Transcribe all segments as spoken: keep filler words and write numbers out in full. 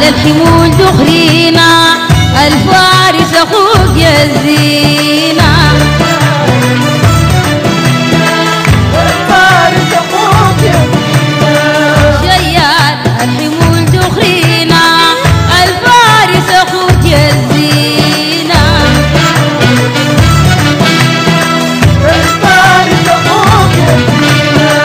الحمول دخرينا الفارس اخوك يا الزينة الفارس اخوك يا زينة شيال الحمول دخرينا الفارس اخوك يا الزينة الفارس اخوك يا زينة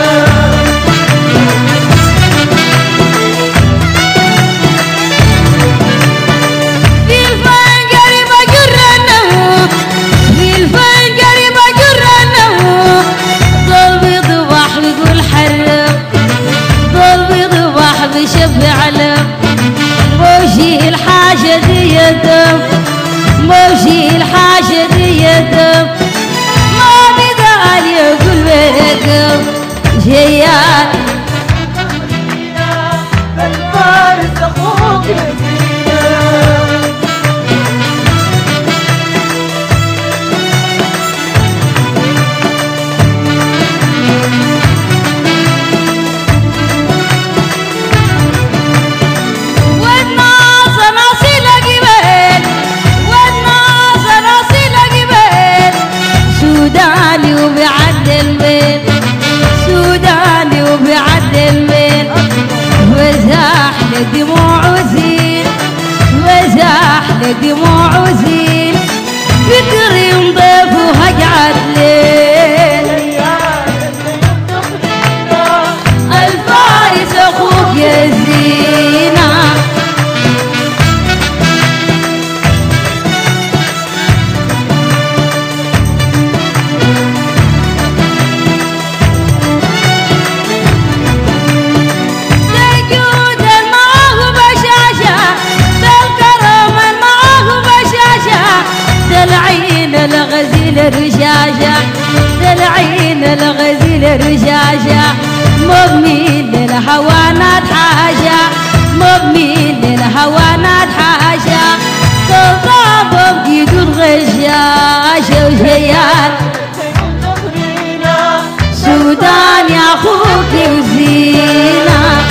في الفنجر بجرنا في الفنجر بجرنا ضل بيضبح بيقول حرب ضل بيضبح بشبع علم موشي الحاجة دي يدم موشي الحاجة دي يدم ما بدال يقول بيدم جيال الفارس اخوك يا زينة والناس ناصيلة جبال والناس ناصيلة جبال سوداني وبيعدل بيت سوداني وبيعدل بيت وزاح لدموع وزين وزاح لدموع وزين فكري نضيف وهقعد ليل الفارس اخوك يا زينة الجود معاه بشاشة الكرم معاه بشاشة دلعين الغزيل الرشاشة دلعين الغزيل الرشاشة مبني للهوانات حاشا مبني للهوانات حاشا تضابط بيد الغشاشة وشيال سودان يا اخوك وزينة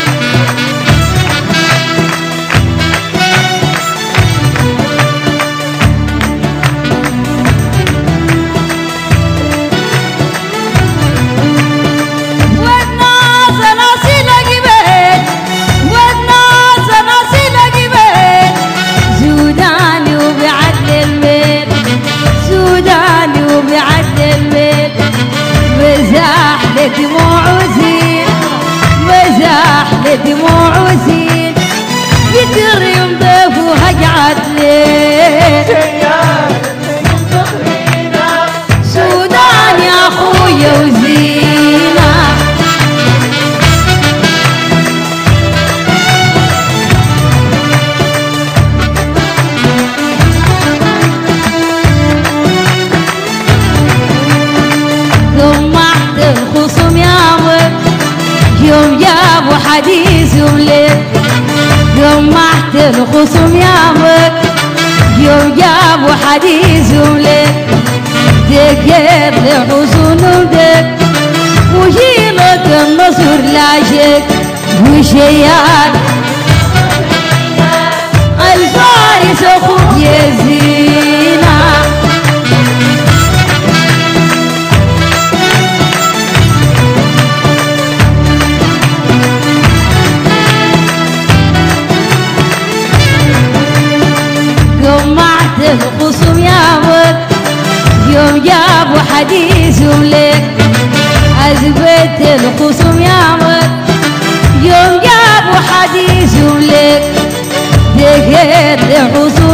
والناس ناصيلة جبال والناس ناصيلة جبال سوداني وبيعدل بيت سوداني وبيعدل بيت مزاح لدموع وزين مزاح لدموع وزين فكري نضيف وهقعد ليل سودان يا اخويا وزينة جمعت الخصوم يا ود يوم جابوا حديث وليل جمعت الخصوم يا ود يوم جابوا حديث وليل دقيت لحصون ودق وجيلك النصر لا شك وشيال الفارس اخوك يا زينة جمعت الخصوم يا ود يوم جابوا حديث ولك أثبت الخصوم يا ود يوم جابوا حديث ولك دقيت الخصوم